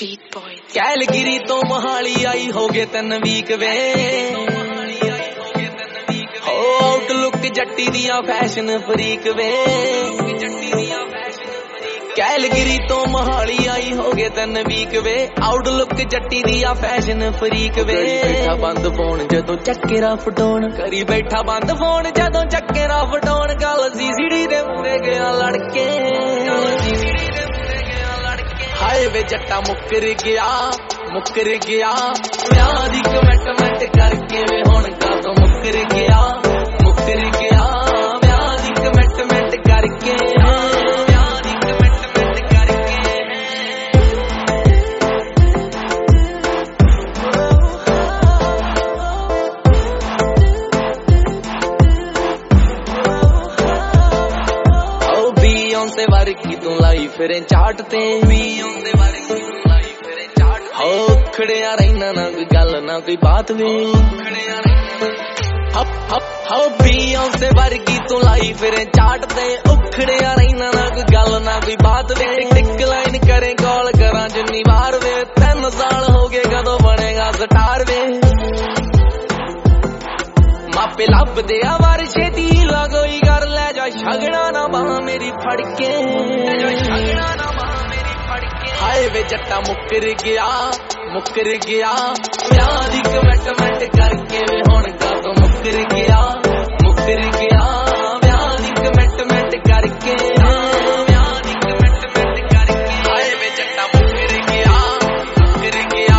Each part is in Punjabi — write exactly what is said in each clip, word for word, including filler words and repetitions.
ਕੈਲਗਰੀ ਤੋਂ ਮੋਹਾਲੀ ਆਈ ਹੋ ਗਏ ਤਿੰਨ ਵੀਕ ਵੇ ਹੋ ਆਊਟਲੁੱਕ ਜੱਟੀ ਦੀਆਂ ਫੈਸ਼ਨ ਫਰੀਕ ਵੇ ਕੈਲਗਰੀ ਤੋਂ ਮੋਹਾਲੀ ਆਈ ਹੋ ਗਏ ਤਿੰਨ ਵੀਕ ਵੇ ਆਊਟਲੁੱਕ ਜੱਟੀ ਦੀਆਂ ਫੈਸ਼ਨ ਫਰੀਕ ਵੇ ਬੈਠਾ ਬੰਦ ਫੋਨ ਜਦੋਂ ਚੱਕੇ ਰਾ ਫਟਾਉਣ ਕਰੀ ਬੈਠਾ ਬੰਦ ਫੋਨ ਜਦੋਂ ਚੱਕੇ ਰਾ ਫਟਾਉਣ ਗੱਲ ਸੀਸੀਡੀ ਦੇ ਮੂਹਰੇ ਗਿਆ ਲੜਕੇ ਹਾਏ ਵੇ ਜੱਟਾ ਮੁੱਕਰ ਗਿਆ ਮੁੱਕਰ ਗਿਆ ਵਿਆਹ ਦੀ ਕਮਿਟਮੈਂਟ ਕਰਕੇ ਵੇ ਹੁਣ ਕਾਹਤੋਂ ਮੁੱਕਰ ਗਿਆ ਮੁੱਕਰ ਗਿਆ ਵਿਆਹ ਦੀ ਕਮਿਟਮੈਂਟ ਕਰਕੇ ਵਿਆਹ ਦੀ ਕਮਿਟਮੈਂਟ ਕਰਕੇ ਓ ਬੀਯੋਂਸੇ ਵਰਗੀ ਤੂੰ ਲਾਈ ਫਿਰੇ ਚਾਟ ਤੇ ਬੀਯੋਂਸੇ ਵਰਗੀ ਤੂੰ ਲਾਈ ਫਿਰੇ ਚਾਟ ਹੋ ਖੜਿਆ ਰਹਿਣਾ ਨਾ ਕੋਈ ਗੱਲ ਨਾ ਕੋਈ ਬਾਤ ਵੇ ਖੜਿਆ ਰਹਿਣਾ ਹਪ ਹਪ ਹੋ ਬੀਯੋਂਸੇ ਵਰਗੀ ਤੂੰ ਲਾਈ ਫਿਰੇ ਚਾਟ ਤੇ ਉਖੜਿਆ ਰਹਿਣਾ ਨਾ ਕੋਈ ਗੱਲ ਨਾ ਕੋਈ ਬਾਤ ਵੇ ਟਿਕ ਲਾਈਨ ਕਰੇ ਕਾਲ ਕਰਾਂ ਜਿੰਨੀ ਵਾਰ ਵੇ ਤਿੰਨ ਸਾਲ ਹੋ ਗਏ ਕਦੋਂ ਬਣੇਗਾ ਸਟਾਰ ਵੇ ਮਾਪੇ ਲੱਭਦੇ ਆ ਵਾਰ ਛੇਤੀ ਲਗੋਈ ਕਰ ਲੈ ਜਾ ਛਗਣਾ ਨਾ ਬਾਹ ਮੇਰੀ ਫੜ ਕੇ ਛਗਣਾ ਨਾ ਬਾਹ ਮੇਰੀ ਫੜ ਕੇ ਹਾਏ ਵੇ ਜੱਟਾ ਮੁੱਕਰ ਗਿਆ ਮੁੱਕਰ ਗਿਆ ਵਿਆਹ ਦੀ ਕਮਿਟਮੈਂਟ ਕਰਕੇ ਵੇ ਹੁਣ ਕਾਹਤੋਂ ਮੁੱਕਰ ਗਿਆ ਮੁੱਕਰ ਗਿਆ ਵਿਆਹ ਦੀ ਕਮਿਟਮੈਂਟ ਕਰਕੇ ਵਿਆਹ ਦੀ ਕਮਿਟਮੈਂਟ ਕਰਕੇ ਹਾਏ ਵੇ ਜੱਟਾ ਮੁੱਕਰ ਗਿਆ ਮੁੱਕਰ ਗਿਆ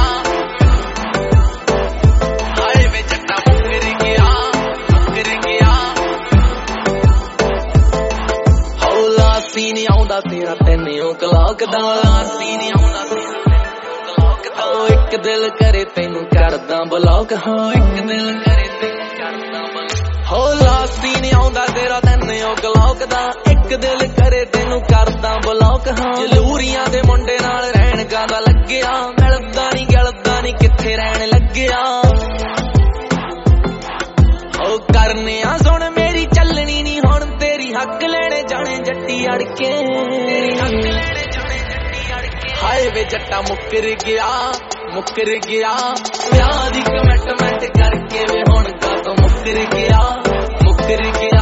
ਹਾਏ ਵੇ ਜੱਟਾ ਮੁੱਕਰ ਗਿਆ ਮੁੱਕਰ ਗਿਆ ਹੌਲਾ ਸੀ ਨੀ ਆਉਂਦਾ ਤੇਰਾ ਤੈਨੂੰ ਕਲਾਕ ਦਾ ਸੀ ਨੀ ਆਉਂਦਾ ਤੇਰਾ ਓ ਇੱਕ ਦਿਲ ਕਰੇ ਤੈਨੂੰ ਕਰਦਾ ਬਲੌਕ ਹਾਂ ਇੱਕ ਦਿਲ ਕਰੇ ਤੈਨੂੰ ਕਰਦਾ ਬਲੌਕ ਹੋ ਲਾਸੀ ਨੀ ਆਉਂਦਾ ਤੇਰਾ ਤੈਨੂੰ ਕਲੌਕ ਦਾ ਇੱਕ ਦਿਲ ਕਰੇ ਤੈਨੂੰ ਕਰਦਾ ਬਲੌਕ ਹਾਂ ਜਲੂਰੀਆਂ ਦੇ ਮੁੰਡੇ ਨਾਲ ਰਹਿਣ ਗਾਂਦਾ ਲੱਗਿਆ ਮਿਲਦਾ ਨੀ ਗਲਦਾ ਨੀ ਕਿੱਥੇ ਰਹਿਣ ਲੱਗਿਆ ਓ ਕਰਨੇ ਆ ਸੁਣ ਮੇਰੀ ਚੱਲਣੀ ਨੀ ਹੁਣ ਤੇਰੀ ਹੱਕ ਲੈਣੇ ਜਾਣੇ ਜੱਟੀ ਅੜ ਕੇ ਤੇਰੀ ਹੱਕ ਲੈਣੇ ਜਾਣੇ ਜੱਟੀ ਅੜ ਕੇ ਹਾਏ ਵੇ ਜੱਟਾ ਮੁੱਕਰ ਗਿਆ ਮੁੱਕਰ ਗਿਆ ਵਿਆਹ ਦੀ ਕਮਿਟਮੈਂਟ ਕਰਕੇ ਵੇ ਹੁਣ ਕਾਹਤੋਂ ਮੁੱਕਰ ਗਿਆ ਮੁੱਕਰ ਗਿਆ